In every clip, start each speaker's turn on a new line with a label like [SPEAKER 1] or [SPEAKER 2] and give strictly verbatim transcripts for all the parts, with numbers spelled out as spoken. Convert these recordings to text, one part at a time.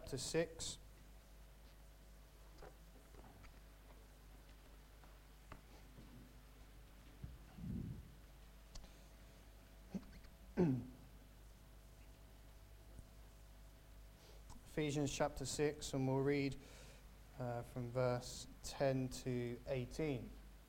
[SPEAKER 1] chapter six. Ephesians chapter six, and we'll read uh, from verse ten to eighteen.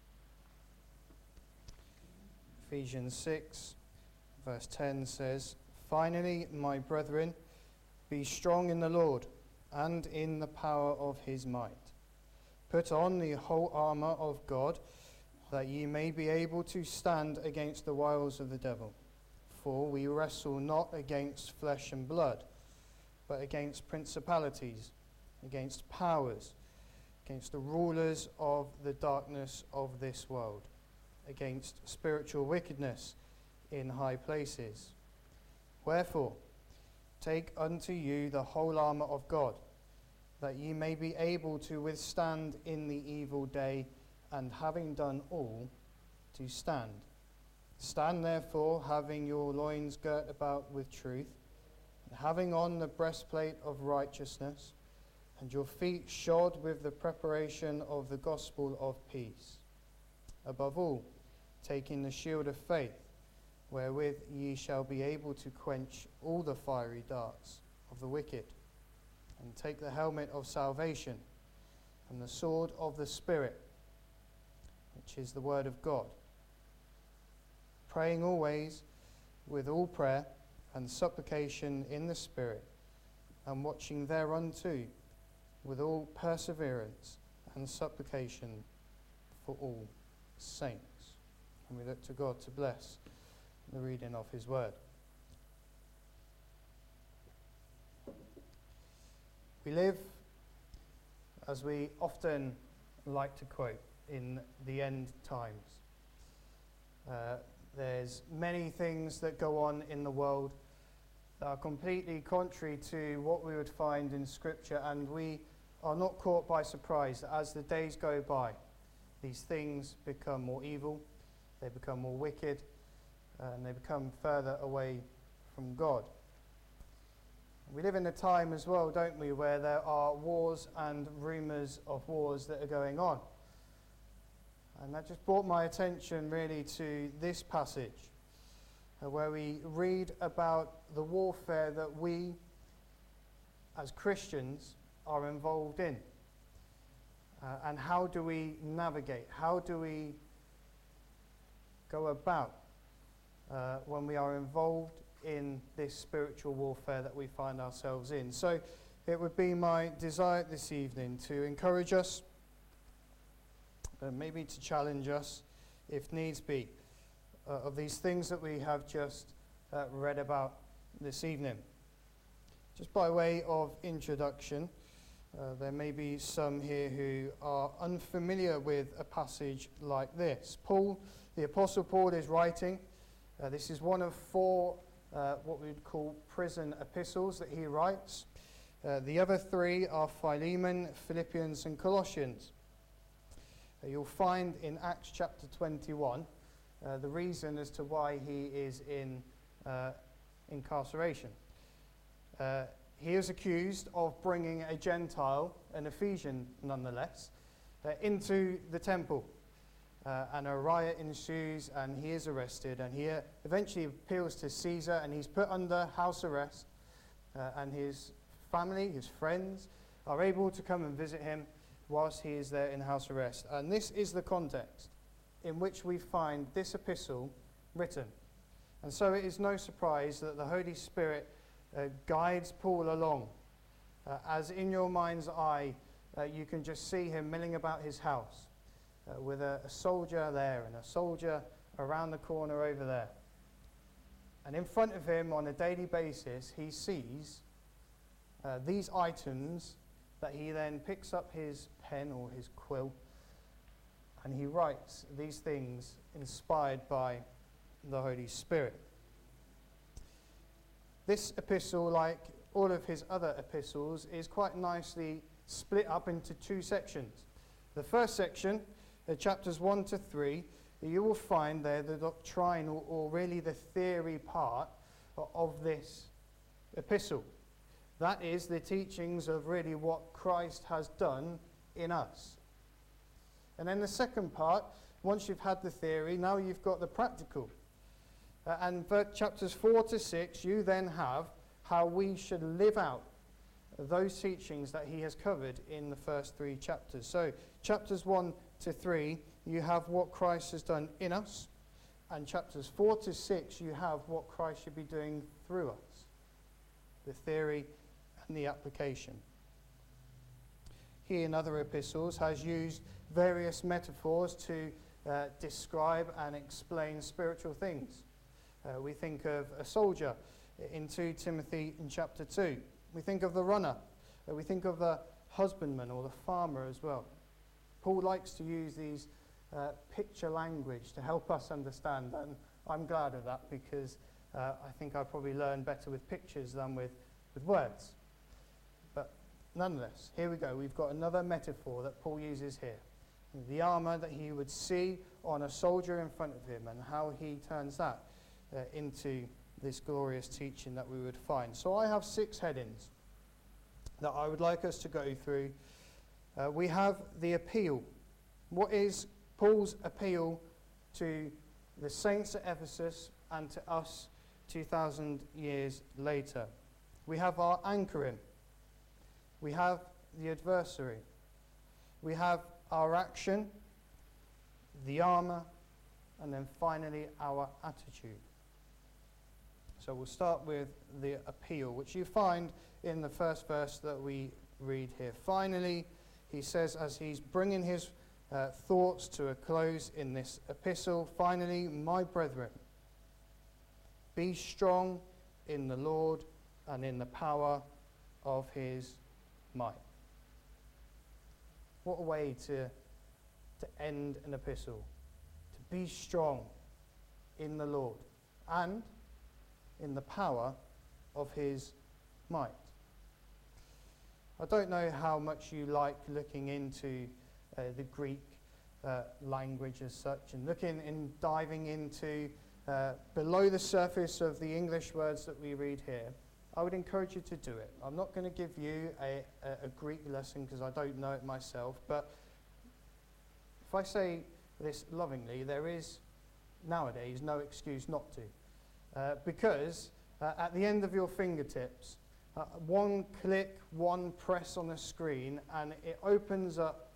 [SPEAKER 1] Ephesians six, verse ten says, "Finally, my brethren, be strong in the Lord and in the power of his might. Put on the whole armour of God, that ye may be able to stand against the wiles of the devil. For we wrestle not against flesh and blood, but against principalities, against powers, against the rulers of the darkness of this world, against spiritual wickedness in high places. Wherefore, take unto you the whole armour of God, that ye may be able to withstand in the evil day, and having done all, to stand. Stand therefore, having your loins girt about with truth, and having on the breastplate of righteousness, and your feet shod with the preparation of the gospel of peace. Above all, taking the shield of faith, wherewith ye shall be able to quench all the fiery darts of the wicked, and take the helmet of salvation, and the sword of the Spirit, which is the word of God, praying always with all prayer and supplication in the Spirit, and watching thereunto with all perseverance and supplication for all saints." And we look to God to bless the reading of his word. We live, as we often like to quote, in the end times. Uh, there's many things that go on in the world that are completely contrary to what we would find in Scripture, and we are not caught by surprise that as the days go by, these things become more evil, they become more wicked, uh, and they become further away from God. We live in a time as well, don't we, where there are wars and rumours of wars that are going on. And that just brought my attention really to this passage, uh, where we read about the warfare that we, as Christians, are involved in. Uh, and how do we navigate? How do we go about uh, when we are involved in this spiritual warfare that we find ourselves in? So it would be my desire this evening to encourage us, uh, maybe to challenge us, if needs be, uh, of these things that we have just uh, read about this evening. Just by way of introduction, uh, there may be some here who are unfamiliar with a passage like this. Paul, the Apostle Paul, is writing. Uh, this is one of four uh, what we would call prison epistles that he writes. Uh, the other three are Philemon, Philippians, and Colossians. Uh, you'll find in Acts chapter twenty-one uh, the reason as to why he is in uh, incarceration. Uh, he is accused of bringing a Gentile, an Ephesian nonetheless, uh, into the temple. Uh, and a riot ensues, and he is arrested, and he uh, eventually appeals to Caesar, and he's put under house arrest, uh, and his family, his friends, are able to come and visit him whilst he is there in house arrest. And this is the context in which we find this epistle written. And so it is no surprise that the Holy Spirit uh, guides Paul along, uh, as in your mind's eye uh, you can just see him milling about his house, Uh, with a, a soldier there and a soldier around the corner over there. And in front of him on a daily basis, he sees uh, these items that he then picks up his pen or his quill, and he writes these things inspired by the Holy Spirit. This epistle, like all of his other epistles, is quite nicely split up into two sections. The first section, Uh, chapters one to three, you will find there the doctrinal, or really the theory part of this epistle. That is the teachings of really what Christ has done in us. And then the second part, once you've had the theory, now you've got the practical. Uh, and for chapters four to six, you then have how we should live out those teachings that he has covered in the first three chapters. So chapters one to three, you have what Christ has done in us. And chapters four to six, you have what Christ should be doing through us. The theory and the application. He, in other epistles, has used various metaphors to uh, describe and explain spiritual things. Uh, we think of a soldier in Second Timothy in chapter two. We think of the runner. Uh, we think of the husbandman or the farmer as well. Paul likes to use these uh, picture language to help us understand, and I'm glad of that because uh, I think I probably learn better with pictures than with, with words. But nonetheless, here we go. We've got another metaphor that Paul uses here. The armor that he would see on a soldier in front of him and how he turns that uh, into this glorious teaching that we would find. So I have six headings that I would like us to go through. Uh, we have the appeal. What is Paul's appeal to the saints at Ephesus and to us two thousand years later? We have our anchoring. We have the adversary. We have our action, the armor, and then finally our attitude. So we'll start with the appeal, which you find in the first verse that we read here. Finally, he says, as he's bringing his uh, thoughts to a close in this epistle, finally, my brethren, be strong in the Lord and in the power of his might. What a way to, to end an epistle. To be strong in the Lord and in the power of his might. I don't know how much you like looking into uh, the Greek uh, language as such and looking and diving into uh, below the surface of the English words that we read here. I would encourage you to do it. I'm not going to give you a, a, a Greek lesson because I don't know it myself, but if I say this lovingly, there is nowadays no excuse not to. Uh, because uh, at the end of your fingertips, uh, one click, one press on the screen, and it opens up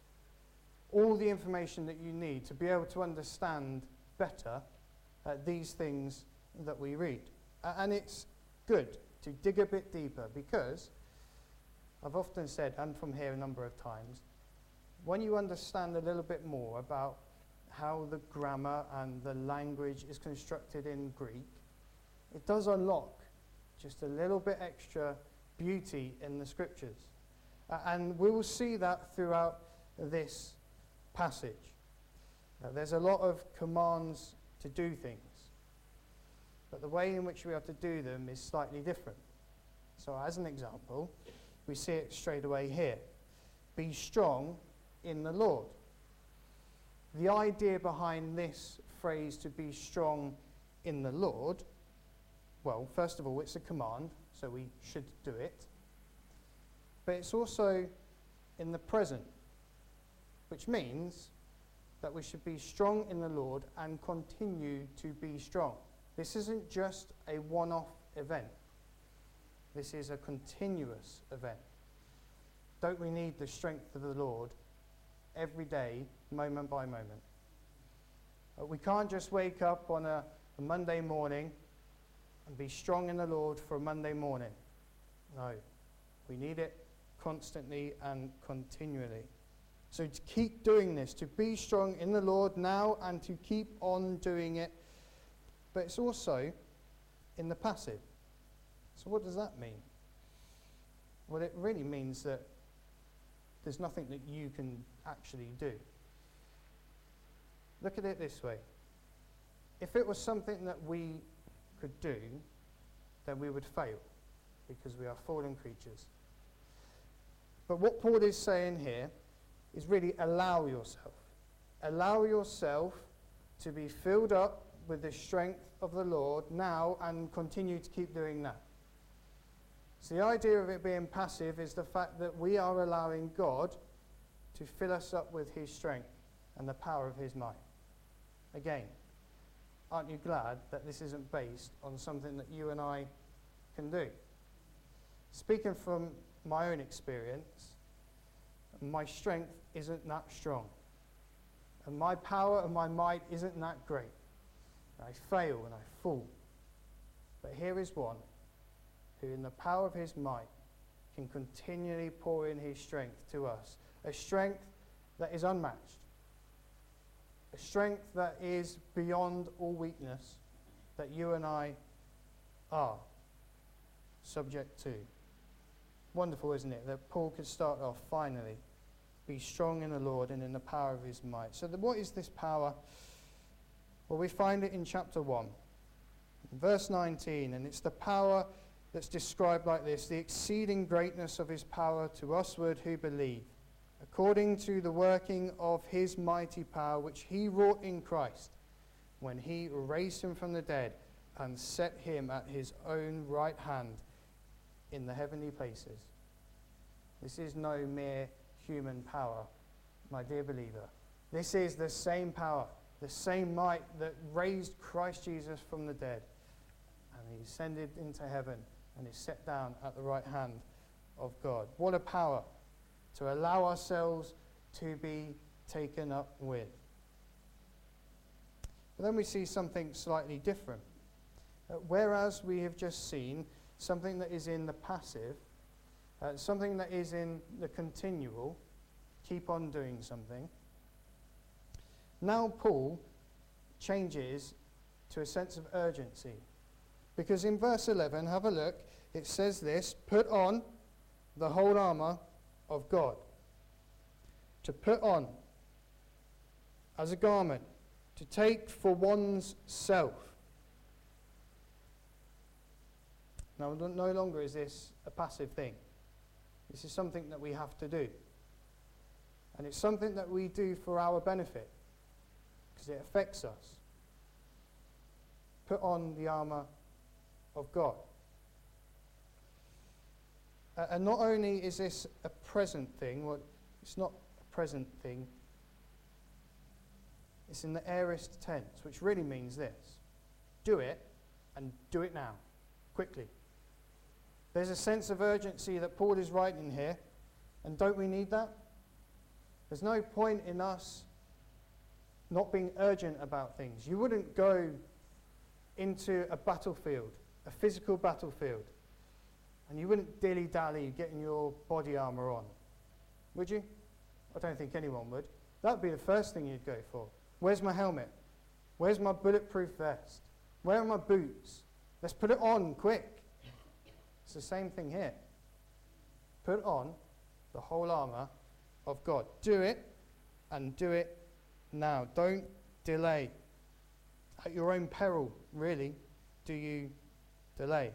[SPEAKER 1] all the information that you need to be able to understand better uh, these things that we read. Uh, and it's good to dig a bit deeper because I've often said, and from here a number of times, when you understand a little bit more about how the grammar and the language is constructed in Greek, it does unlock just a little bit extra beauty in the scriptures. Uh, and we will see that throughout this passage. Uh, there's a lot of commands to do things, but the way in which we have to do them is slightly different. So as an example, we see it straight away here. Be strong in the Lord. The idea behind this phrase, to be strong in the Lord, well, first of all, it's a command, so we should do it. But it's also in the present, which means that we should be strong in the Lord and continue to be strong. This isn't just a one-off event. This is a continuous event. Don't we need the strength of the Lord every day, moment by moment? Uh, we can't just wake up on a, a Monday morning and be strong in the Lord for a Monday morning. No, we need it constantly and continually. So to keep doing this, to be strong in the Lord now and to keep on doing it. But it's also in the passive. So what does that mean? Well, it really means that there's nothing that you can actually do. Look at it this way. If it was something that we could do, then we would fail because we are fallen creatures. But what Paul is saying here is really allow yourself. Allow yourself to be filled up with the strength of the Lord now and continue to keep doing that. So the idea of it being passive is the fact that we are allowing God to fill us up with his strength and the power of his might. Again, aren't you glad that this isn't based on something that you and I can do? Speaking from my own experience, my strength isn't that strong. And my power and my might isn't that great. I fail and I fall. But here is one who in the power of his might can continually pour in his strength to us. A strength that is unmatched. A strength that is beyond all weakness that you and I are subject to. Wonderful, isn't it, that Paul could start off finally. Be strong in the Lord and in the power of his might. So the, what is this power? Well, we find it in chapter one, verse nineteen, and it's the power that's described like this: the exceeding greatness of his power to usward who believe, according to the working of his mighty power, which he wrought in Christ, when he raised him from the dead and set him at his own right hand in the heavenly places. This is no mere human power, my dear believer. This is the same power, the same might that raised Christ Jesus from the dead. And he ascended into heaven and is set down at the right hand of God. What a power to allow ourselves to be taken up with. But then we see something slightly different. Uh, whereas we have just seen something that is in the passive, uh, something that is in the continual, keep on doing something. Now Paul changes to a sense of urgency. Because in verse eleven, have a look, it says this: put on the whole armour of God. To put on as a garment, to take for one's self. Now, no longer is this a passive thing. This is something that we have to do. And it's something that we do for our benefit, because it affects us. Put on the armour of God. Uh, and not only is this a present thing, well, it's not a present thing, it's in the aorist tense, which really means this: do it, and do it now, quickly. There's a sense of urgency that Paul is writing here, and don't we need that? There's no point in us not being urgent about things. You wouldn't go into a battlefield, a physical battlefield, and you wouldn't dilly-dally getting your body armour on, would you? I don't think anyone would. That would be the first thing you'd go for. Where's my helmet? Where's my bulletproof vest? Where are my boots? Let's put it on, quick. It's the same thing here. Put on the whole armour of God. Do it, and do it now. Don't delay. At your own peril, really, do you delay.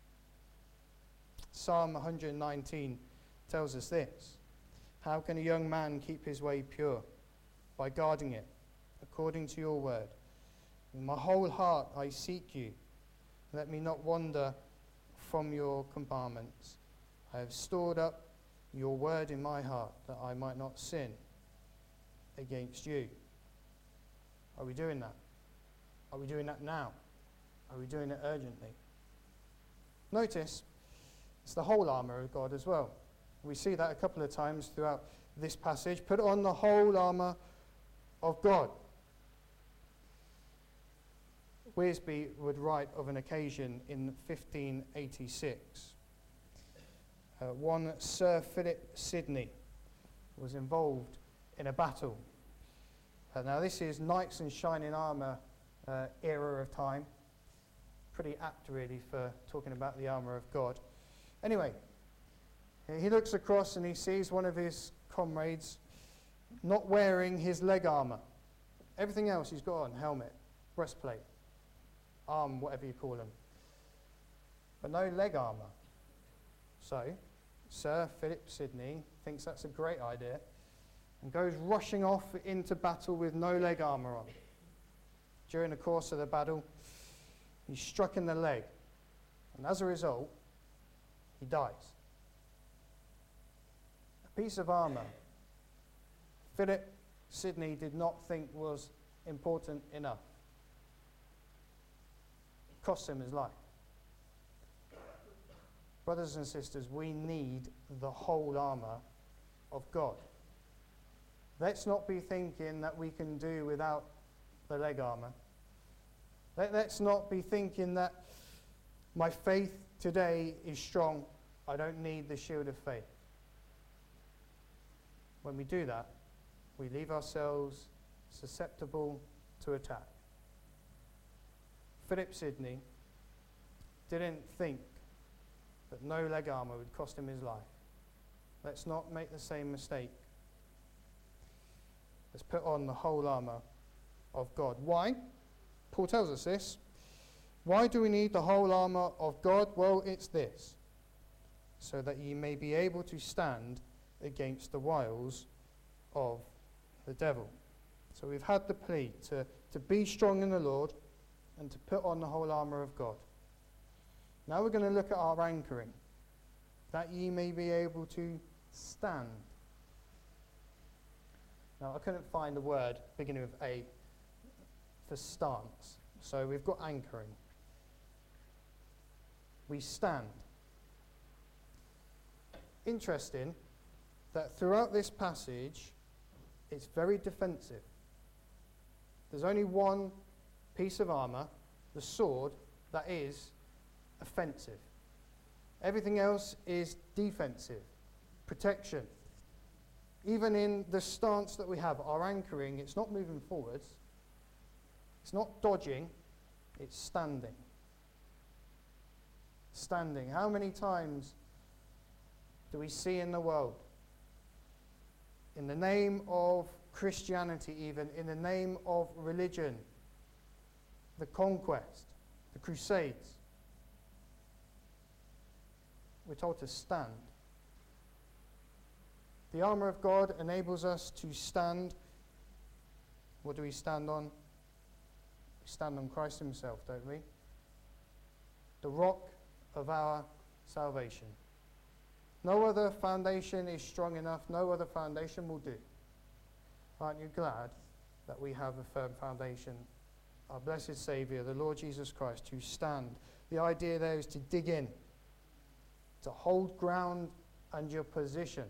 [SPEAKER 1] Psalm one nineteen tells us this: how can a young man keep his way pure? By guarding it, according to your word. With my whole heart I seek you. Let me not wander from your commandments. I have stored up your word in my heart, that I might not sin against you. Are we doing that? Are we doing that now? Are we doing it urgently? Notice, it's the whole armour of God as well. We see that a couple of times throughout this passage. Put on the whole armour of God. Wiersbe would write of an occasion in fifteen eighty-six. Uh, one Sir Philip Sidney was involved in a battle. Uh, now this is knights in shining armour uh, era of time. Pretty apt really for talking about the armour of God. Anyway, he looks across and he sees one of his comrades not wearing his leg armour. Everything else he's got on: helmet, breastplate, arm, whatever you call them. But no leg armour. So, Sir Philip Sidney thinks that's a great idea and goes rushing off into battle with no leg armour on. During the course of the battle, he's struck in the leg, and as a result, he dies. A piece of armour Philip Sidney did not think was important enough. It cost him his life. Brothers and sisters, we need the whole armour of God. Let's not be thinking that we can do without the leg armour. Let, let's not be thinking that my faith today is strong. I don't need the shield of faith. When we do that, we leave ourselves susceptible to attack. Philip Sidney didn't think that no leg armour would cost him his life. Let's not make the same mistake. Let's put on the whole armour of God. Why? Paul tells us this. Why do we need the whole armour of God? Well, it's this: so that ye may be able to stand against the wiles of the devil. So we've had the plea to, to be strong in the Lord and to put on the whole armour of God. Now we're going to look at our anchoring, that ye may be able to stand. Now I couldn't find the word beginning with A for stance, so we've got anchoring. We stand. Interesting that throughout this passage it's very defensive. There's only one piece of armour, the sword, that is offensive. Everything else is defensive, protection. Even in the stance that we have, our anchoring, it's not moving forwards, it's not dodging, it's standing. Standing. How many times do we see in the world, in the name of Christianity even, in the name of religion, the conquest, the crusades, we're told to stand. The armour of God enables us to stand. What do we stand on? We stand on Christ himself, don't we? The rock of our salvation. No other foundation is strong enough. No other foundation will do. Aren't you glad that we have a firm foundation? Our blessed Saviour, the Lord Jesus Christ, to stand. The idea there is to dig in, to hold ground and your position.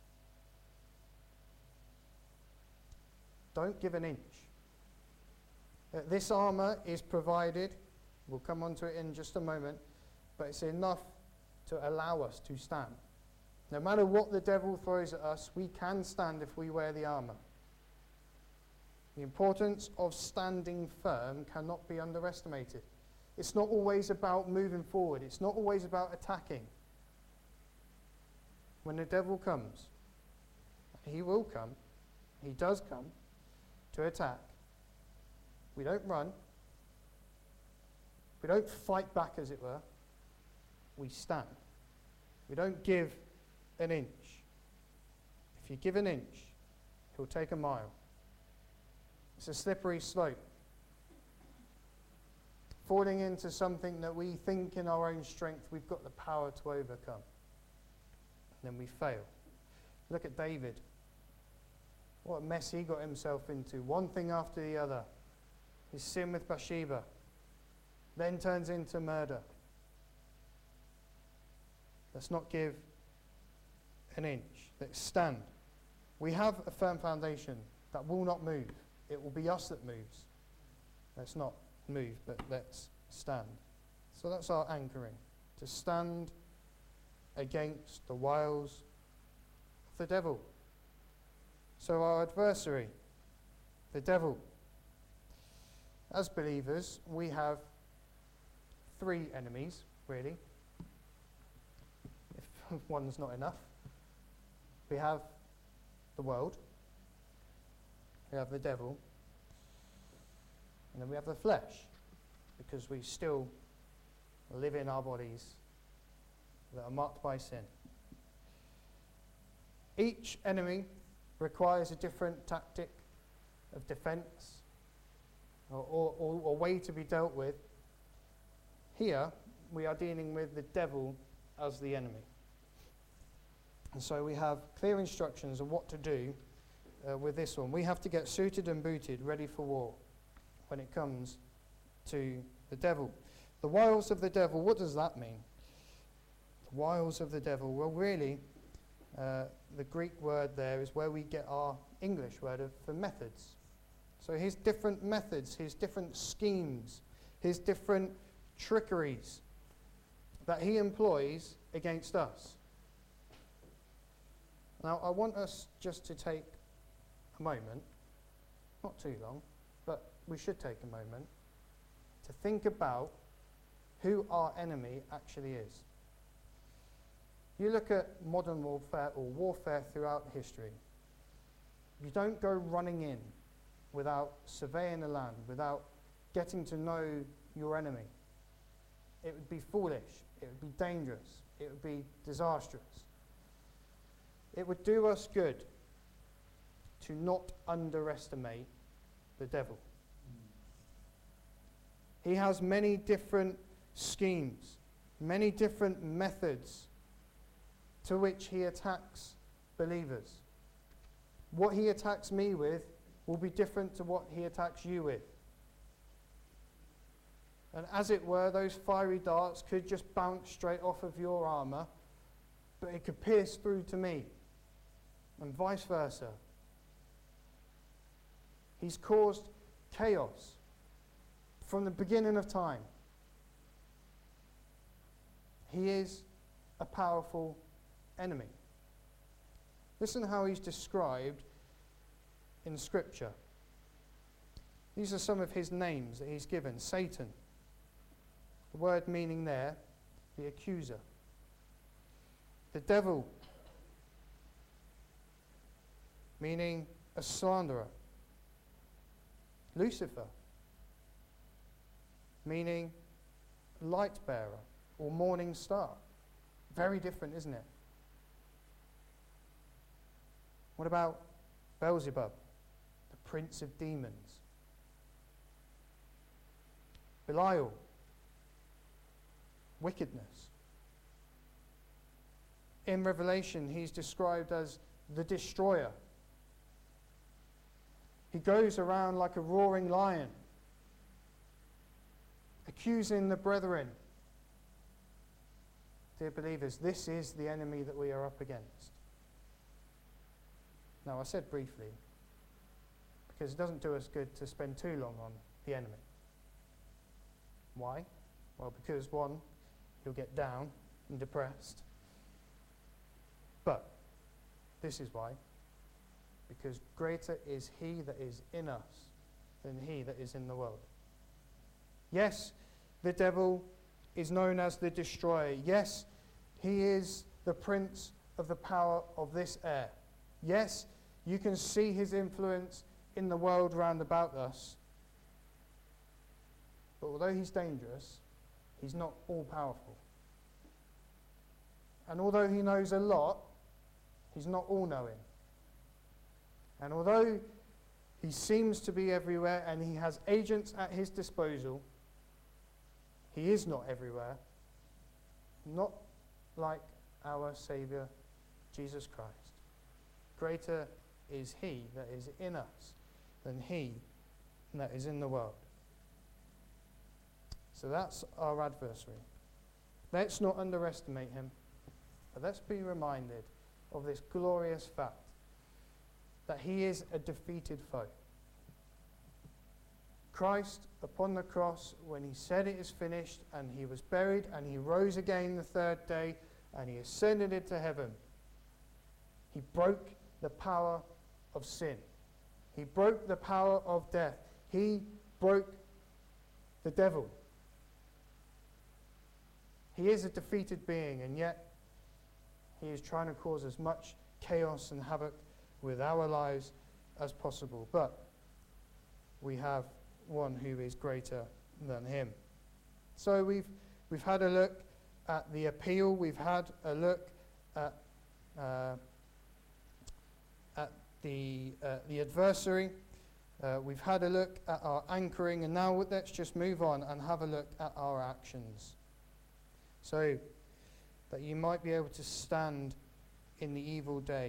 [SPEAKER 1] Don't give an inch. Uh, this armour is provided. We'll come on to it in just a moment. But it's enough to allow us to stand. No matter what the devil throws at us, we can stand if we wear the armour. The importance of standing firm cannot be underestimated. It's not always about moving forward. It's not always about attacking. When the devil comes, he will come, he does come to attack. We don't run. We don't fight back, as it were. We stand. We don't give an inch. If you give an inch, he'll take a mile. It's a slippery slope. Falling into something that we think in our own strength we've got the power to overcome. And then we fail. Look at David. What a mess he got himself into. One thing after the other. His sin with Bathsheba. Then turns into murder. Let's not give an inch. Let's stand. We have a firm foundation that will not move. It will be us that moves. Let's not move, but let's stand. So that's our anchoring. To stand against the wiles of the devil. So our adversary, the devil. As believers, we have three enemies, really. If one's not enough. We have the world. We have the devil. And then we have the flesh. Because we still live in our bodies that are marked by sin. Each enemy requires a different tactic of defense or, or, or, or way to be dealt with. Here, we are dealing with the devil as the enemy. And so we have clear instructions on what to do uh, with this one. We have to get suited and booted, ready for war when it comes to the devil. The wiles of the devil, what does that mean? The wiles of the devil, well really, uh, the Greek word there is where we get our English word of, for methods. So his different methods, his different schemes, his different trickeries that he employs against us. Now, I want us just to take a moment, not too long, but we should take a moment to think about who our enemy actually is. You look at modern warfare or warfare throughout history, you don't go running in without surveying the land, without getting to know your enemy. It would be foolish, it would be dangerous, it would be disastrous. It would do us good to not underestimate the devil. He has many different schemes, many different methods to which he attacks believers. What he attacks me with will be different to what he attacks you with. And as it were, those fiery darts could just bounce straight off of your armor, but it could pierce through to me, and vice versa. He's caused chaos from the beginning of time. He is a powerful enemy. Listen how he's described in Scripture. These are some of his names that he's given. Satan, the word meaning there, the accuser. The devil, meaning a slanderer. Lucifer, meaning light bearer or morning star. Very different, isn't it? What about Beelzebub, the prince of demons? Belial, wickedness. In Revelation, he's described as the destroyer. He goes around like a roaring lion, accusing the brethren. Dear believers, this is the enemy that we are up against. Now, I said briefly, because it doesn't do us good to spend too long on the enemy. Why? Well, because one, you'll get down and depressed. But this is why. Because greater is he that is in us than he that is in the world. Yes, the devil is known as the destroyer. Yes, he is the prince of the power of this air. Yes, you can see his influence in the world round about us. But although he's dangerous, he's not all-powerful. And although he knows a lot, he's not all-knowing. And although he seems to be everywhere and he has agents at his disposal, he is not everywhere. Not like our Saviour, Jesus Christ. Greater is he that is in us than he that is in the world. So that's our adversary. Let's not underestimate him, but let's be reminded of this glorious fact that he is a defeated foe. Christ upon the cross, when he said it is finished, and he was buried, and he rose again the third day, and he ascended into heaven, he broke the power of sin. He broke the power of death. He broke the devil. He is a defeated being, and yet he is trying to cause as much chaos and havoc with our lives as possible. But we have one who is greater than him. So we've we've had a look at the appeal. We've had a look at uh, at the uh, the adversary. Uh, we've had a look at our anchoring, and now let's just move on and have a look at our actions. So that you might be able to stand in the evil day.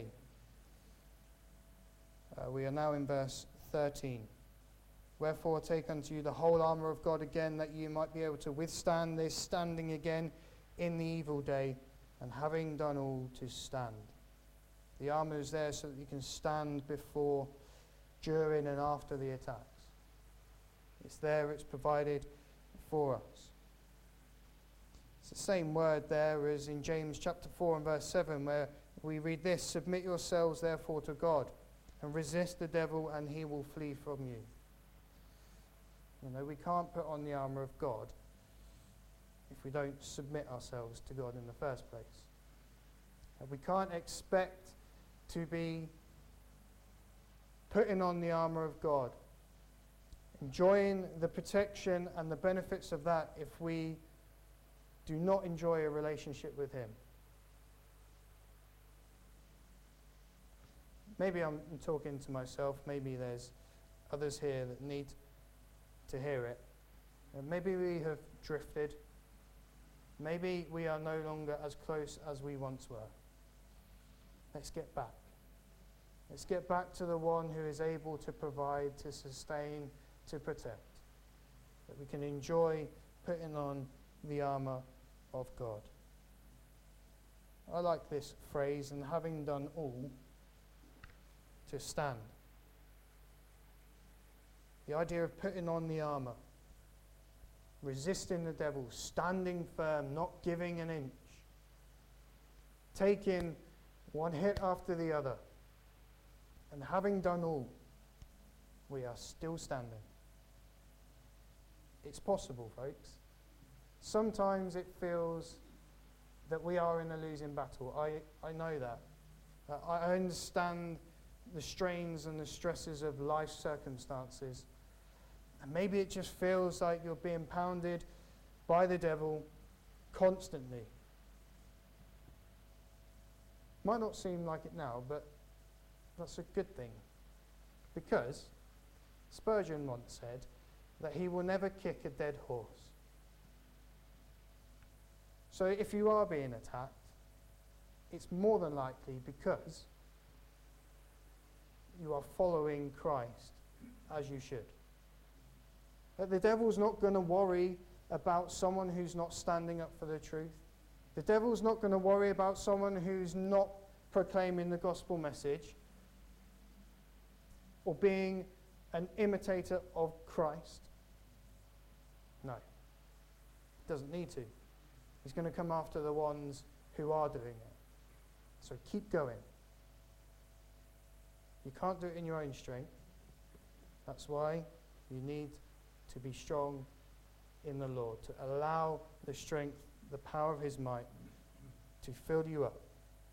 [SPEAKER 1] Uh, we are now in verse thirteen. Wherefore take unto you the whole armour of God again, that you might be able to withstand this standing again in the evil day, and having done all, to stand. The armour is there so that you can stand before, during and after the attacks. It's there, it's provided for us. It's the same word there as in James chapter four and verse seven, where we read this: submit yourselves therefore to God, and resist the devil, and he will flee from you. You know, we can't put on the armour of God if we don't submit ourselves to God in the first place. And we can't expect to be putting on the armour of God, enjoying the protection and the benefits of that, if we do not enjoy a relationship with him. Maybe I'm talking to myself, maybe there's others here that need to hear it. And maybe we have drifted. Maybe we are no longer as close as we once were. Let's get back. Let's get back to the one who is able to provide, to sustain, to protect. That we can enjoy putting on the armour of God. I like this phrase, and having done all, to stand. The idea of putting on the armour, resisting the devil, standing firm, not giving an inch, taking one hit after the other, and having done all, we are still standing. It's possible, folks. Sometimes it feels that we are in a losing battle. I, I know that. Uh, I understand the strains and the stresses of life circumstances. And maybe it just feels like you're being pounded by the devil constantly. Might not seem like it now, but that's a good thing. Because Spurgeon once said that he will never kick a dead horse. So if you are being attacked, it's more than likely because you are following Christ as you should. But the devil's not going to worry about someone who's not standing up for the truth. The devil's not going to worry about someone who's not proclaiming the gospel message or being an imitator of Christ. No. Doesn't need to. He's going to come after the ones who are doing it. So keep going. You can't do it in your own strength. That's why you need to be strong in the Lord, to allow the strength, the power of his might to fill you up,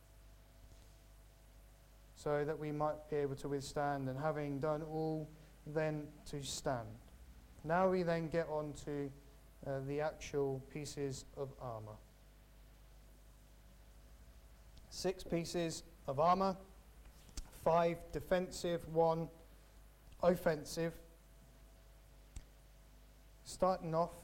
[SPEAKER 1] so that we might be able to withstand, and having done all, then to stand. Now we then get on to uh, the actual pieces of armour. Six pieces of armour, five defensive, one offensive. Starting off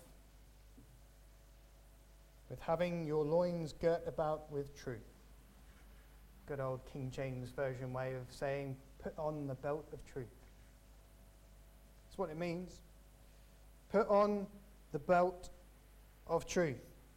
[SPEAKER 1] with having your loins girt about with truth. Good old King James Version way of saying, put on the belt of truth. That's what it means. Put on the belt of truth.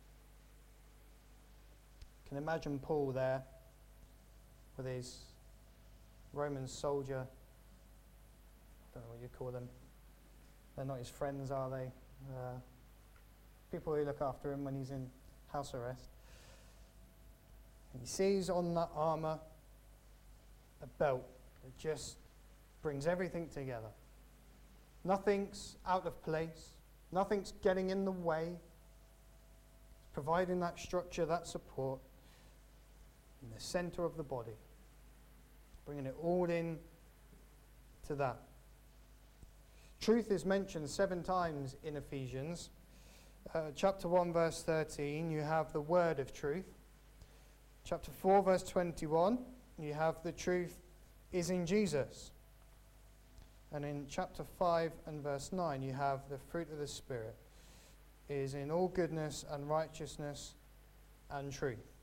[SPEAKER 1] You can imagine Paul there with his Roman soldier. I don't know what you call them. They're not his friends, are they? Uh, people who look after him when he's in house arrest. And he sees on that armour a belt that just brings everything together. Nothing's out of place. Nothing's getting in the way. It's providing that structure, that support in the centre of the body. Bringing it all in to that. Truth is mentioned seven times in Ephesians. Uh, chapter one, verse thirteen, you have the word of truth. Chapter four, verse twenty-one, you have the truth is in Jesus. And in chapter five and verse nine, you have the fruit of the Spirit is in all goodness and righteousness and truth.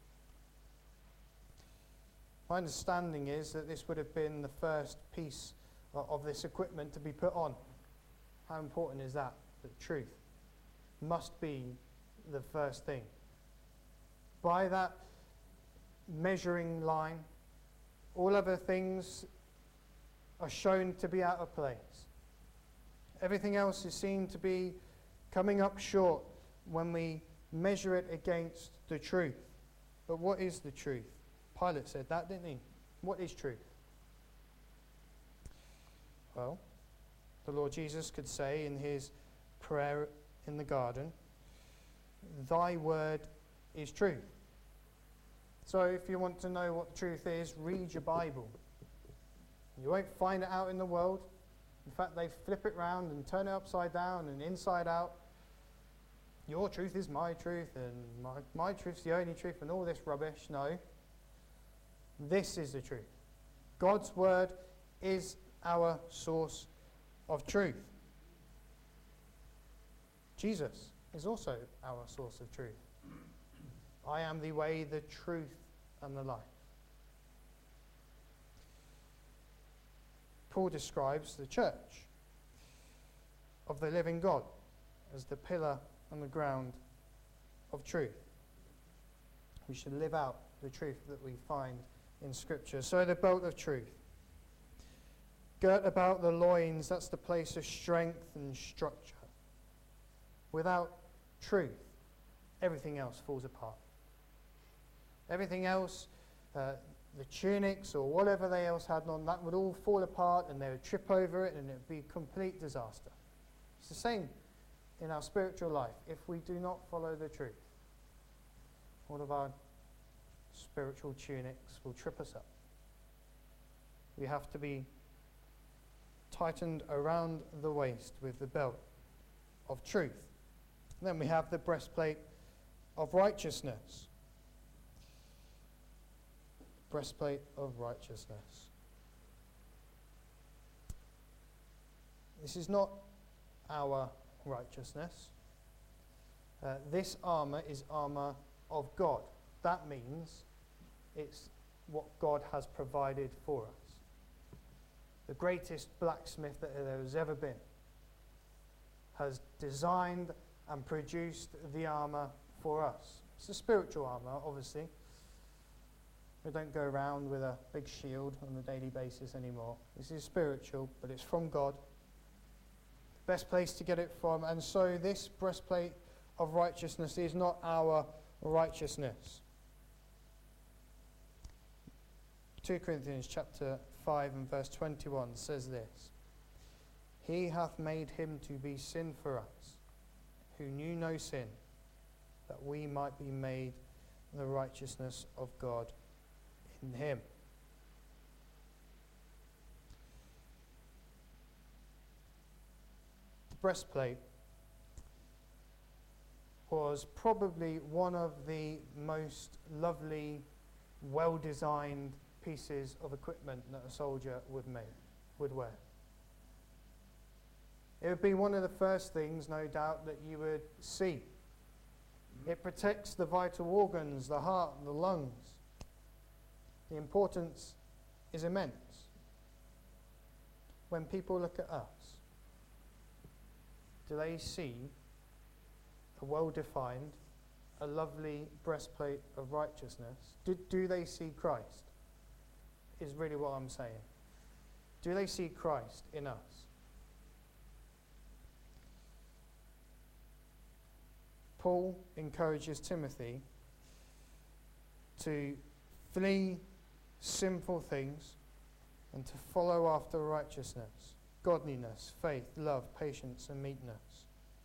[SPEAKER 1] My understanding is that this would have been the first piece of, of this equipment to be put on. How important is that? The truth must be the first thing. By that measuring line, all other things are shown to be out of place. Everything else is seen to be coming up short when we measure it against the truth. But what is the truth? Pilate said that, didn't he? What is truth? Well, the Lord Jesus could say in his prayer in the garden, "Thy word is truth." So if you want to know what the truth is, read your Bible. You won't find it out in the world. In fact, they flip it round and turn it upside down and inside out. Your truth is my truth, and my, my truth's the only truth, and all this rubbish. No. This is the truth. God's word is our source of truth. Jesus is also our source of truth. I am the way, the truth, and the life. Paul describes the church of the living God as the pillar and the ground of truth. We should live out the truth that we find in Scripture. So the belt of truth. Girt about the loins, that's the place of strength and structure. Without truth, everything else falls apart. Everything else, uh, the tunics or whatever they else had on, that would all fall apart and they would trip over it and it would be a complete disaster. It's the same in our spiritual life. If we do not follow the truth, all of our spiritual tunics will trip us up. We have to be tightened around the waist with the belt of truth. And then we have the breastplate of righteousness. Breastplate of righteousness. This is not our righteousness. Uh, this armor is armor of God. That means it's what God has provided for us. The greatest blacksmith that there has ever been has designed and produced the armor for us. It's a spiritual armor, obviously. We don't go around with a big shield on a daily basis anymore. This is spiritual, but it's from God. Best place to get it from. And so this breastplate of righteousness is not our righteousness. Second Corinthians chapter five and verse twenty-one says this: He hath made him to be sin for us, who knew no sin, that we might be made the righteousness of God in him. The breastplate was probably one of the most lovely, well-designed pieces of equipment that a soldier would make, would wear. It would be one of the first things, no doubt, that you would see. It protects the vital organs, the heart, the lungs. The importance is immense. When people look at us, do they see a well-defined, a lovely breastplate of righteousness? Do, do they see Christ? Is really what I'm saying. Do they see Christ in us? Paul encourages Timothy to flee sinful things and to follow after righteousness, godliness, faith, love, patience, and meekness.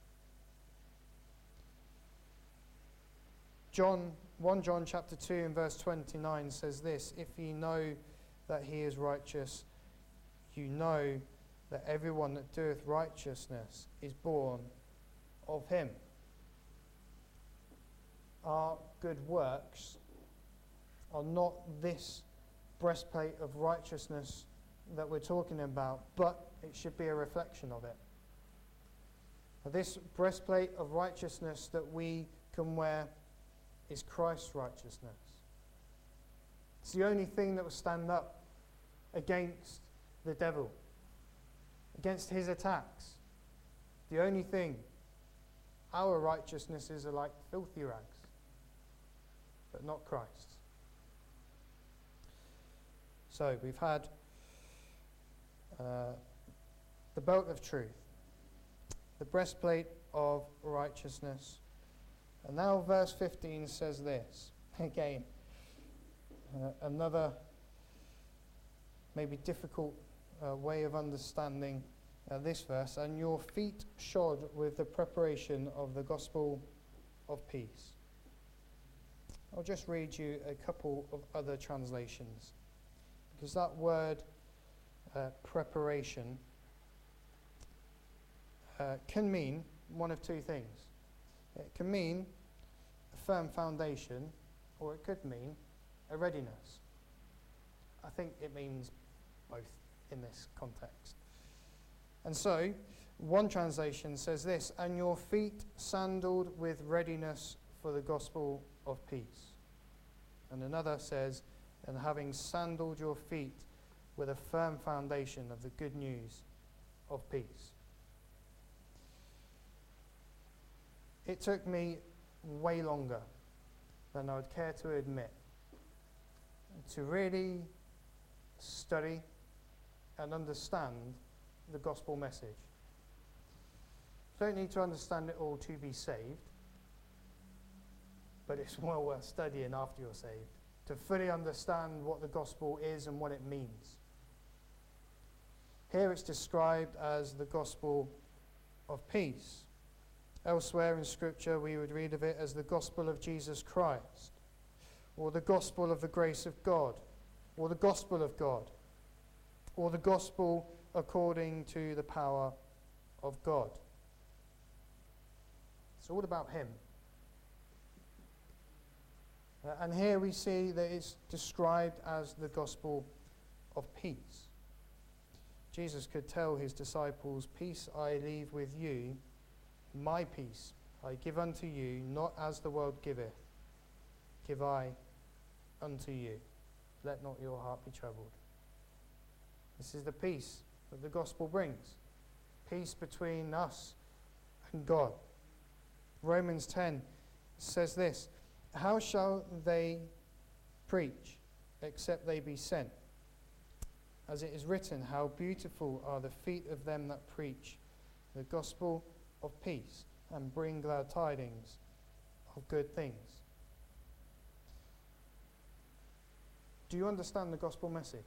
[SPEAKER 1] John, First John chapter two and verse twenty-nine says this: If ye know that he is righteous, you know that everyone that doeth righteousness is born of him. Our good works are not this breastplate of righteousness that we're talking about, but it should be a reflection of it. This breastplate of righteousness that we can wear is Christ's righteousness. It's the only thing that will stand up against the devil, against his attacks. The only thing. Our righteousnesses are like filthy rags, but not Christ's. So we've had uh, the belt of truth, the breastplate of righteousness. And now verse fifteen says this. Again, uh, another maybe difficult uh, way of understanding uh, this verse. And your feet shod with the preparation of the gospel of peace. I'll just read you a couple of other translations, because that word uh, preparation uh, can mean one of two things. It can mean a firm foundation, or it could mean a readiness. I think it means both in this context. And so, one translation says this, and your feet sandaled with readiness for the gospel of peace. And another says, and having sandaled your feet with a firm foundation of the good news of peace. It took me way longer than I would care to admit to really study and understand the gospel message. You don't need to understand it all to be saved, but it's well worth studying after you're saved to fully understand what the gospel is and what it means. Here it's described as the gospel of peace. Elsewhere in Scripture we would read of it as the gospel of Jesus Christ, or the gospel of the grace of God, or the gospel of God, or the gospel according to the power of God. It's all about Him. Uh, and here we see that it's described as the gospel of peace. Jesus could tell his disciples, peace I leave with you, my peace I give unto you, not as the world giveth, give I unto you. Let not your heart be troubled. This is the peace that the gospel brings. Peace between us and God. Romans ten says this, how shall they preach except they be sent? As it is written, how beautiful are the feet of them that preach the gospel of peace and bring glad tidings of good things. Do you understand the gospel message?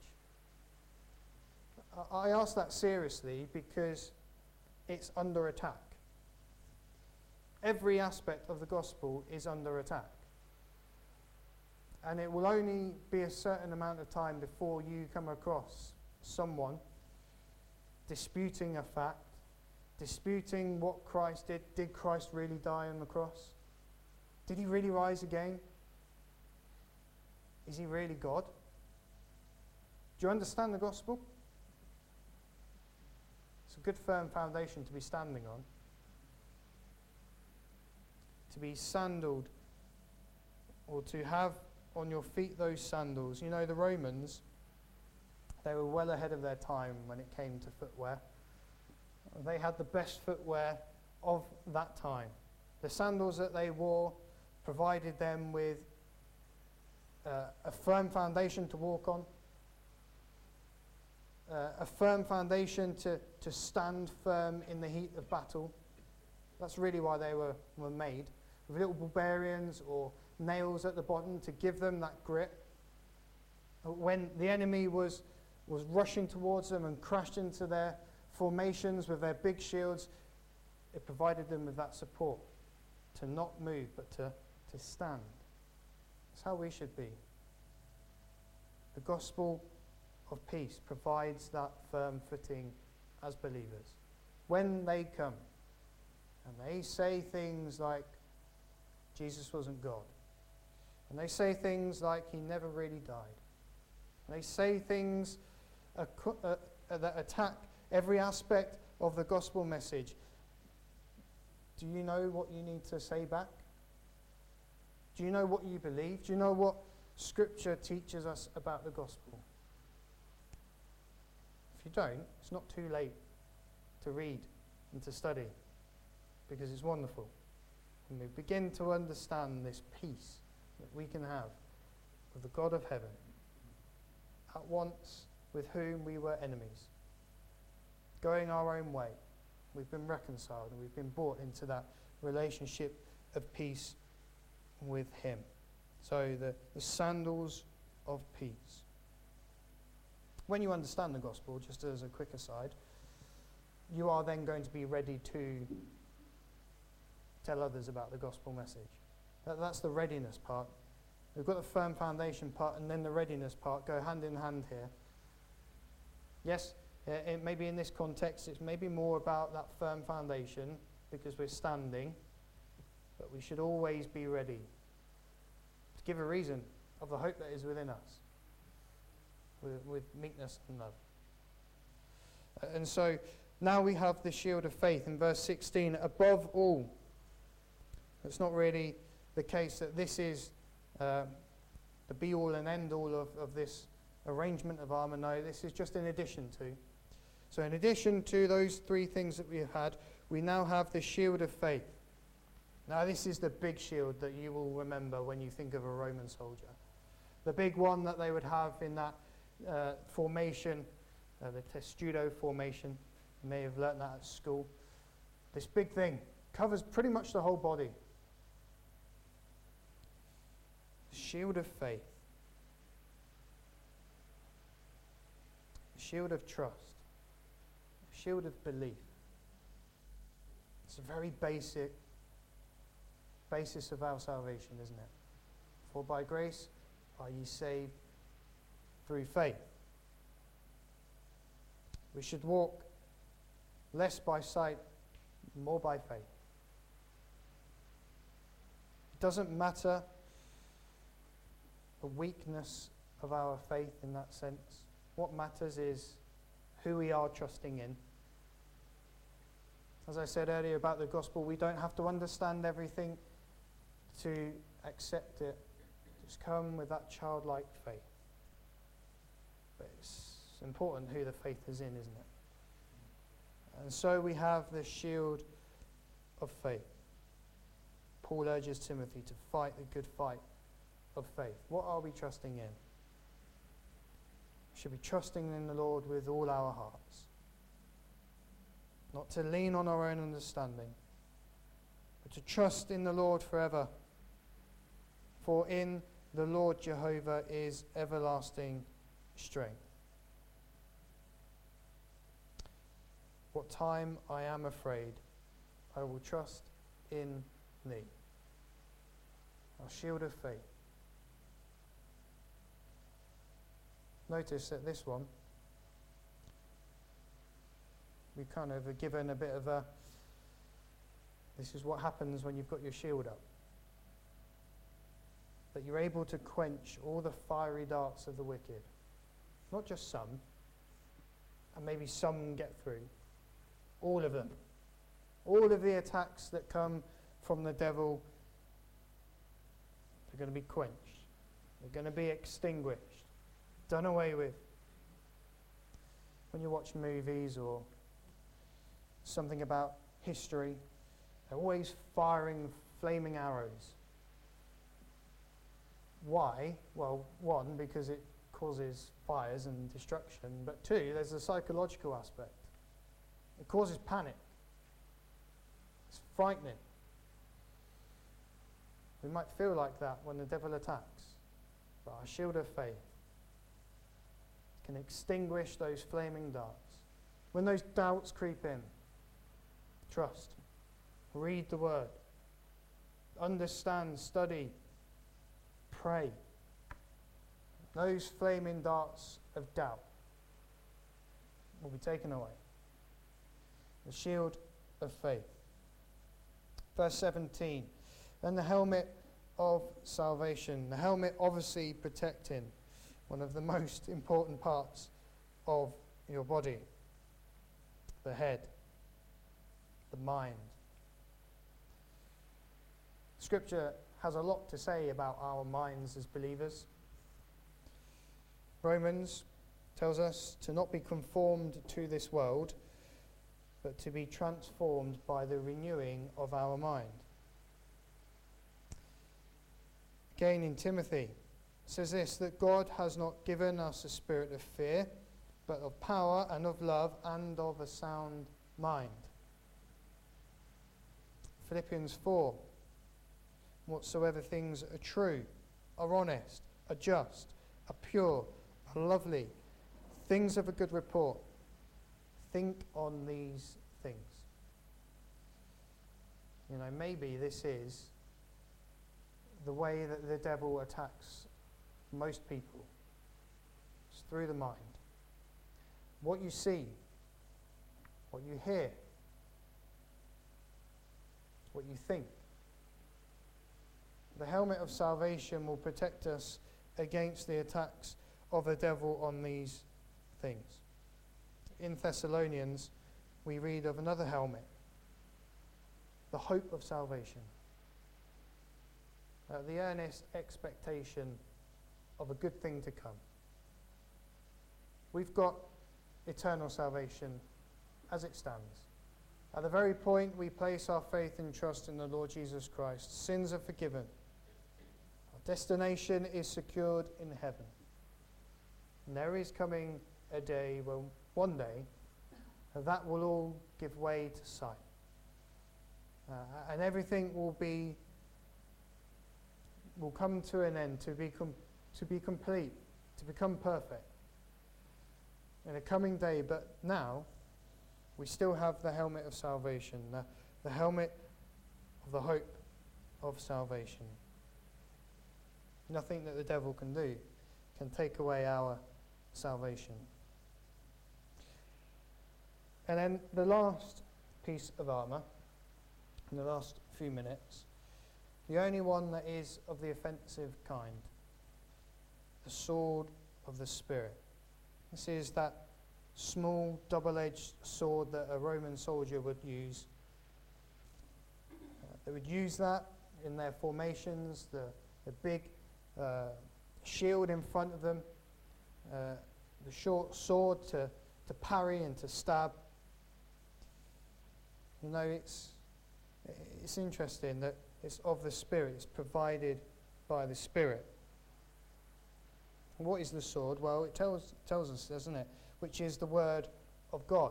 [SPEAKER 1] I ask that seriously because it's under attack. Every aspect of the gospel is under attack. And it will only be a certain amount of time before you come across someone disputing a fact, disputing what Christ did. Did Christ really die on the cross? Did he really rise again? Is he really God? Do you understand the gospel? It's a good firm foundation to be standing on. To be sandaled, or to have on your feet those sandals. You know, the Romans, they were well ahead of their time when it came to footwear. They had the best footwear of that time. The sandals that they wore provided them with uh, a firm foundation to walk on, uh, a firm foundation to, to stand firm in the heat of battle. That's really why they were, were made, with little barbarians or nails at the bottom to give them that grip. When the enemy was, was rushing towards them and crashed into their formations with their big shields, it provided them with that support to not move but to, to stand. That's how we should be. The gospel of peace provides that firm footing as believers. When they come and they say things like Jesus wasn't God, and they say things like he never really died, and they say things uh, uh, uh, that attack every aspect of the gospel message, do you know what you need to say back? Do you know what you believe? Do you know what Scripture teaches us about the gospel. If you don't, it's not too late to read and to study, because it's wonderful. And we begin to understand this peace that we can have with the God of heaven, at once with whom we were enemies, going our own way. We've been reconciled and we've been brought into that relationship of peace with him. So the, the sandals of peace. When you understand the gospel, just as a quick aside, you are then going to be ready to tell others about the gospel message. That, that's the readiness part. We've got the firm foundation part and then the readiness part go hand in hand here. Yes, it, it maybe in this context it's maybe more about that firm foundation because we're standing, but we should always be ready to give a reason of the hope that is within us with, with meekness and love. Uh, and so now we have the shield of faith in verse sixteen. Above all, it's not really the case that this is uh, the be-all and end-all of, of this arrangement of armour. No, this is just in addition to. So in addition to those three things that we have had, we now have the shield of faith. Now this is the big shield that you will remember when you think of a Roman soldier. The big one that they would have in that uh, formation, uh, the testudo formation. You may have learnt that at school. This big thing covers pretty much the whole body. Shield of faith. Shield of trust. Shield of belief. It's a very basic basis of our salvation, isn't it? For by grace are ye saved through faith. We should walk less by sight, more by faith. It doesn't matter the weakness of our faith in that sense. What matters is who we are trusting in. As I said earlier about the gospel, we don't have to understand everything to accept it. Just come with that childlike faith. But it's important who the faith is in, isn't it? And so we have the shield of faith. Paul urges Timothy to fight the good fight of faith. What are we trusting in? We should be trusting in the Lord with all our hearts. Not to lean on our own understanding, but to trust in the Lord forever. For in the Lord Jehovah is everlasting strength. What time I am afraid, I will trust in thee. Our shield of faith. Notice that this one, we kind of are given a bit of a, this is what happens when you've got your shield up. That you're able to quench all the fiery darts of the wicked. Not just some, and maybe some get through. All of them. All of the attacks that come from the devil are going to be quenched. They're going to be extinguished. Done away with. When you watch movies or something about history, they're always firing flaming arrows. Why? Well, one, because it causes fires and destruction, but two, there's a psychological aspect. It causes panic. It's frightening. We might feel like that when the devil attacks, but our shield of faith can extinguish those flaming darts. When those doubts creep in, trust. Read the word. Understand, study, pray. Those flaming darts of doubt will be taken away. The shield of faith. Verse seventeen. And the helmet of salvation. The helmet obviously protecting one of the most important parts of your body. The head. The mind. Scripture has a lot to say about our minds as believers. Romans tells us to not be conformed to this world, but to be transformed by the renewing of our mind. Again in Timothy, it says this, that God has not given us a spirit of fear, but of power and of love and of a sound mind. Philippians four, whatsoever things are true, are honest, are just, are pure, are lovely, things of a good report, think on these things. You know, maybe this is the way that the devil attacks most people. It's through the mind. What you see, what you hear, what you think. The helmet of salvation will protect us against the attacks of the devil on these things. In Thessalonians, we read of another helmet, the hope of salvation. Uh, the earnest expectation of a good thing to come. We've got eternal salvation as it stands. At the very point we place our faith and trust in the Lord Jesus Christ, sins are forgiven. Our destination is secured in heaven. And there is coming a day when one day that will all give way to sight. Uh, and everything will be will come to an end, to be com- to be complete, to become perfect in a coming day. But now we still have the helmet of salvation, the, the helmet of the hope of salvation. Nothing that the devil can do can take away our salvation. And then the last piece of armour, in the last few minutes, the only one that is of the offensive kind, the sword of the Spirit. This is that small double-edged sword that a Roman soldier would use. Uh, they would use that in their formations, the, the big uh, shield in front of them, uh, the short sword to, to parry and to stab. You know, it's, it's interesting that it's of the Spirit, it's provided by the Spirit. What is the sword? Well, it tells, tells us, doesn't it? Which is the Word of God.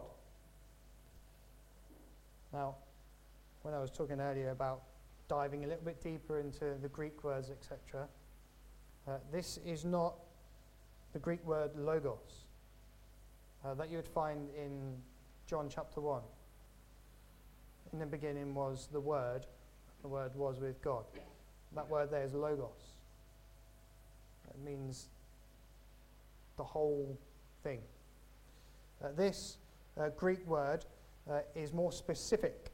[SPEAKER 1] Now, when I was talking earlier about diving a little bit deeper into the Greek words, et cetera, uh, this is not the Greek word logos uh, that you would find in John chapter one. In the beginning was the Word, the Word was with God. That word there is logos. It means the whole thing. Uh, this uh, Greek word uh, is more specific.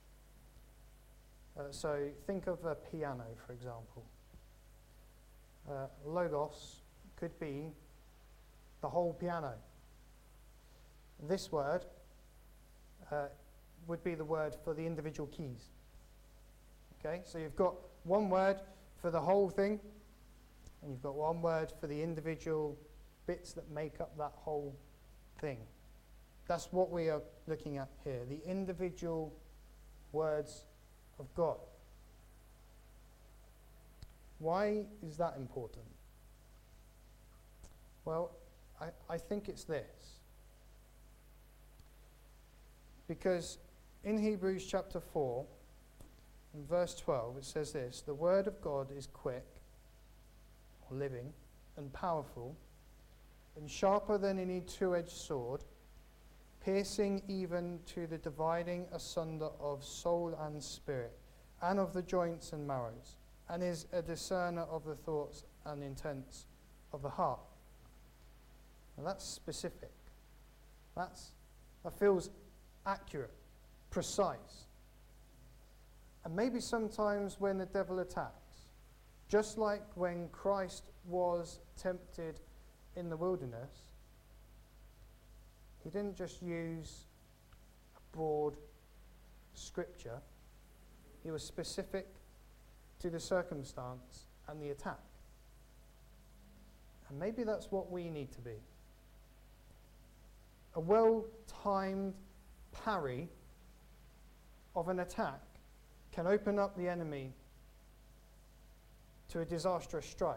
[SPEAKER 1] Uh, so think of a piano, for example. Uh, logos could be the whole piano. This word uh, would be the word for the individual keys. Okay, so you've got one word for the whole thing, and you've got one word for the individual bits that make up that whole thing. That's what we are looking at here, the individual words of God. Why is that important? Well, I, I think it's this. Because in Hebrews chapter four, in verse twelve, it says this, the word of God is quick, or living, and powerful, and sharper than any two-edged sword, piercing even to the dividing asunder of soul and spirit, and of the joints and marrows, and is a discerner of the thoughts and intents of the heart. Now that's specific. That's, that feels accurate, precise. And maybe sometimes when the devil attacks, just like when Christ was tempted in the wilderness, he didn't just use a broad scripture. He was specific to the circumstance and the attack. And maybe that's what we need to be. A well-timed parry of an attack can open up the enemy to a disastrous strike.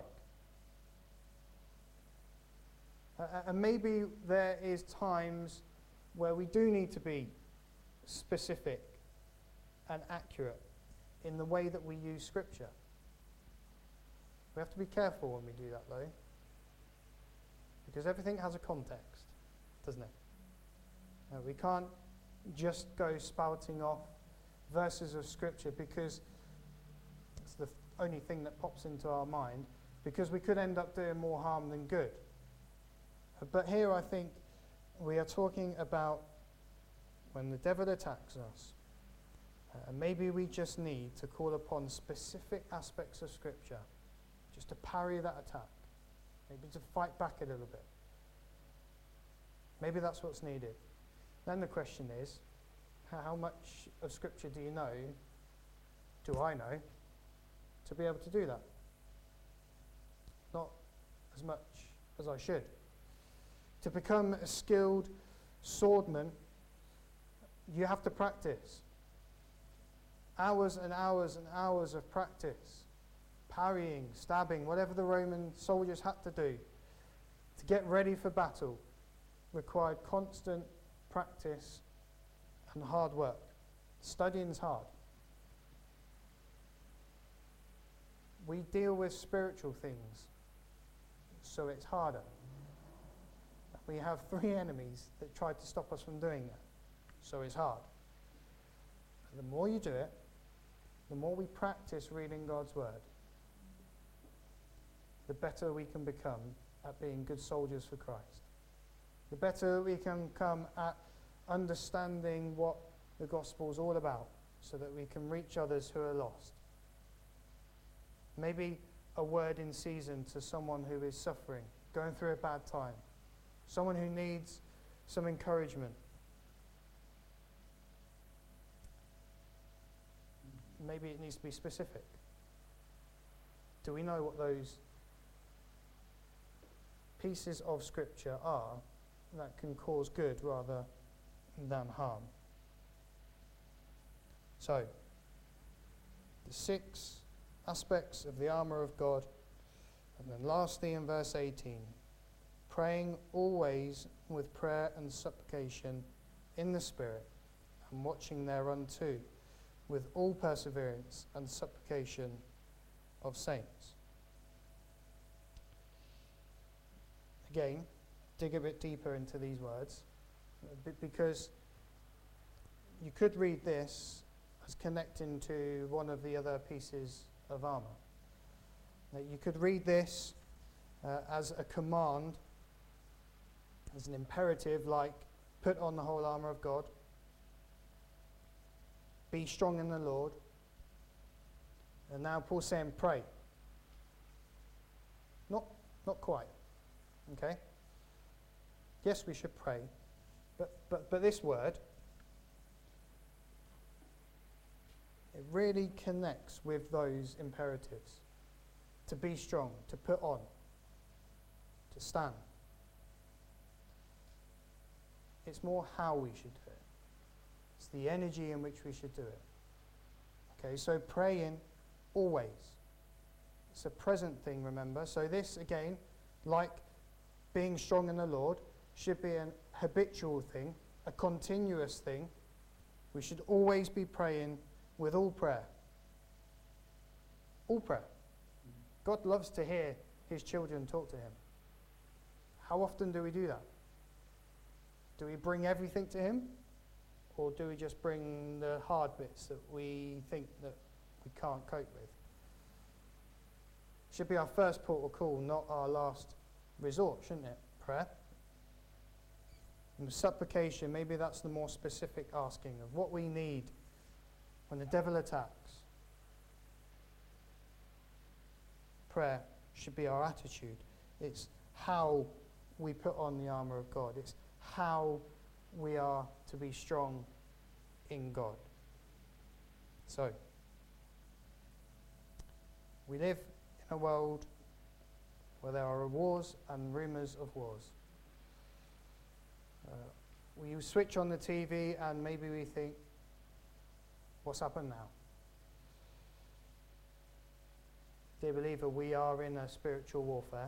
[SPEAKER 1] Uh, and maybe there is times where we do need to be specific and accurate in the way that we use Scripture. We have to be careful when we do that, though, because everything has a context, doesn't it? Uh, we can't just go spouting off verses of Scripture because it's the only thing that pops into our mind, because we could end up doing more harm than good. Uh, but here I think we are talking about when the devil attacks us, uh, and maybe we just need to call upon specific aspects of Scripture just to parry that attack, maybe to fight back a little bit. Maybe that's what's needed. Then the question is, how much of Scripture do you know, do I know, to be able to do that? Not as much as I should. To become a skilled swordman, you have to practice. Hours and hours and hours of practice. Parrying, stabbing, whatever the Roman soldiers had to do to get ready for battle required constant practice and hard work. Studying's hard. We deal with spiritual things, so it's harder. We have three enemies that try to stop us from doing that, so it's hard. And the more you do it, the more we practice reading God's Word, the better we can become at being good soldiers for Christ. The better we can come at understanding what the gospel is all about, so that we can reach others who are lost. Maybe a word in season to someone who is suffering, going through a bad time, someone who needs some encouragement. Maybe it needs to be specific. Do we know what those pieces of Scripture are that can cause good rather than harm? So, the six aspects of the armour of God, and then lastly in verse eighteen, praying always with prayer and supplication in the Spirit, and watching thereunto with all perseverance and supplication of saints. Again, dig a bit deeper into these words, because you could read this as connecting to one of the other pieces of armour. Now, you could read this uh, as a command, as an imperative, like put on the whole armour of God, be strong in the Lord, and now Paul's saying pray. Not, not quite, okay? Yes, we should pray, but, but, but this word, it really connects with those imperatives. To be strong, to put on, to stand. It's more how we should do it. It's the energy in which we should do it. Okay, so praying always. It's a present thing, remember. So this, again, like being strong in the Lord, should be an habitual thing, a continuous thing. We should always be praying with all prayer. All prayer. God loves to hear his children talk to him. How often do we do that? Do we bring everything to him? Or do we just bring the hard bits that we think that we can't cope with? Should be our first port of call, not our last resort, shouldn't it? Prayer. And supplication, maybe that's the more specific asking of what we need when the devil attacks. Prayer should be our attitude. It's how we put on the armour of God. It's how we are to be strong in God. So, we live in a world where there are wars and rumours of wars. Uh, we switch on the T V and maybe we think, what's happened now? Dear believer, we are in a spiritual warfare.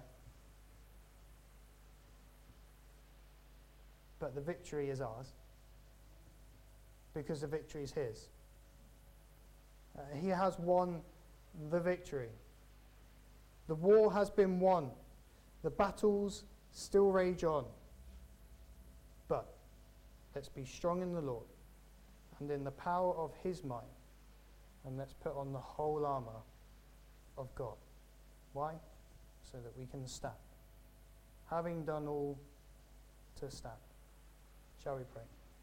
[SPEAKER 1] But the victory is ours, because the victory is his. Uh, he has won the victory. The war has been won. The battles still rage on. But let's be strong in the Lord and in the power of his might, and let's put on the whole armour of God. Why? So that we can stand, having done all to stand. Shall we pray?